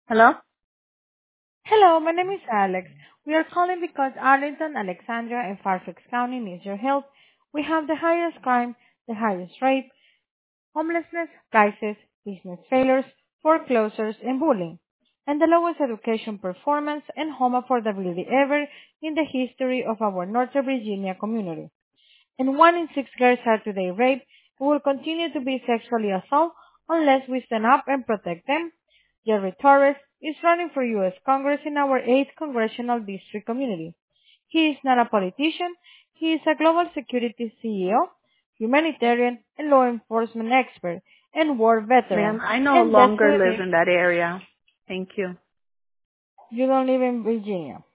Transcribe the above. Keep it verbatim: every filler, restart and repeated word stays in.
Hello? Hello, my name is Alex. We are calling because Arlington, Alexandria, and Fairfax County needs your help. We have the highest crime, the highest rape, homelessness, crisis, business failures, foreclosures, and bullying, and the lowest education performance and home affordability ever in the history of our Northern Virginia community. And one in six girls are today raped and will continue to be sexually assaulted unless we stand up and protect them. Jerry Torres is running for U S Congress in our eighth Congressional District community. He is not a politician, he is a global security C E O, humanitarian and law enforcement expert, and war Ma'am, veteran, I no and longer live desperately, in that area. Thank you. you don't live in Virginia.